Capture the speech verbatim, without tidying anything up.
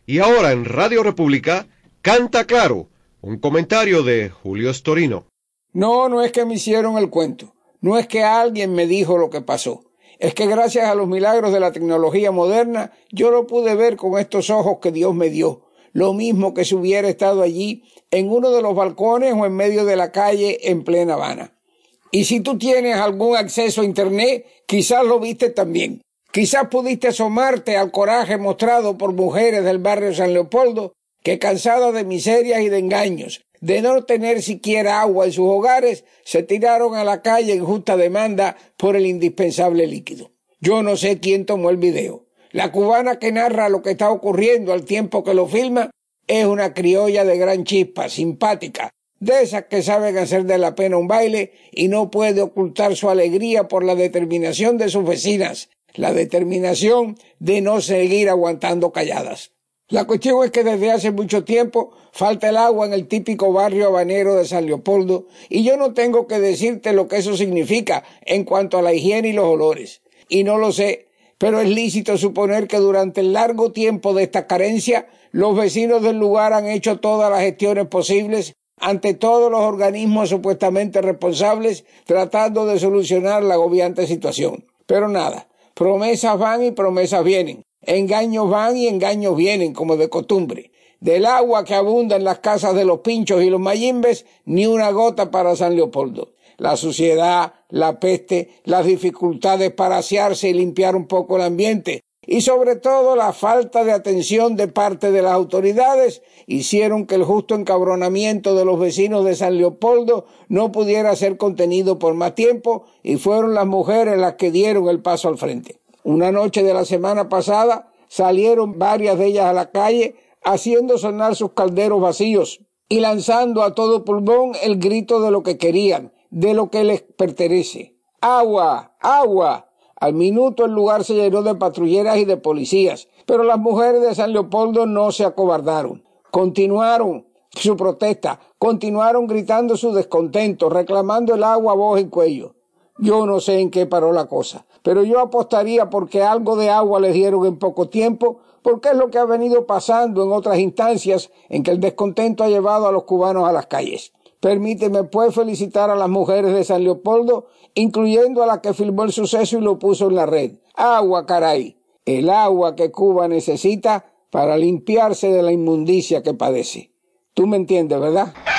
Y ahora en Radio República, Canta Claro, un comentario de Julio Storino. No, no es que me hicieron el cuento, no es que alguien me dijo lo que pasó. Es que gracias a los milagros de la tecnología moderna, yo lo pude ver con estos ojos que Dios me dio. Lo mismo que si hubiera estado allí, en uno de los balcones o en medio de la calle en plena Habana. Y si tú tienes algún acceso a internet, quizás lo viste también. Quizás pudiste asomarte al coraje mostrado por mujeres del barrio San Leopoldo, que cansadas de miserias y de engaños, de no tener siquiera agua en sus hogares, se tiraron a la calle en justa demanda por el indispensable líquido. Yo no sé quién tomó el video. La cubana que narra lo que está ocurriendo al tiempo que lo filma es una criolla de gran chispa, simpática, de esas que saben hacer de la pena un baile y no puede ocultar su alegría por la determinación de sus vecinas, la determinación de no seguir aguantando calladas. La cuestión es que desde hace mucho tiempo falta el agua en el típico barrio habanero de San Leopoldo y yo no tengo que decirte lo que eso significa en cuanto a la higiene y los olores. Y no lo sé, pero es lícito suponer que durante el largo tiempo de esta carencia los vecinos del lugar han hecho todas las gestiones posibles ante todos los organismos supuestamente responsables tratando de solucionar la agobiante situación. Pero nada, promesas van y promesas vienen. Engaños van y engaños vienen, como de costumbre. Del agua que abunda en las casas de los pinchos y los mayimbes, ni una gota para San Leopoldo. La suciedad, la peste, las dificultades para asearse y limpiar un poco el ambiente, y sobre todo la falta de atención de parte de las autoridades, hicieron que el justo encabronamiento de los vecinos de San Leopoldo no pudiera ser contenido por más tiempo, y fueron las mujeres las que dieron el paso al frente. Una noche de la semana pasada salieron varias de ellas a la calle haciendo sonar sus calderos vacíos y lanzando a todo pulmón el grito de lo que querían, de lo que les pertenece. ¡Agua! ¡Agua! Al minuto el lugar se llenó de patrulleras y de policías, pero las mujeres de San Leopoldo no se acobardaron. Continuaron su protesta, continuaron gritando su descontento, reclamando el agua a voz en cuello. Yo no sé en qué paró la cosa, pero yo apostaría porque algo de agua les dieron en poco tiempo, porque es lo que ha venido pasando en otras instancias en que el descontento ha llevado a los cubanos a las calles. Permíteme pues felicitar a las mujeres de San Leopoldo, incluyendo a la que filmó el suceso y lo puso en la red. Agua, caray, el agua que Cuba necesita para limpiarse de la inmundicia que padece. Tú me entiendes, ¿verdad?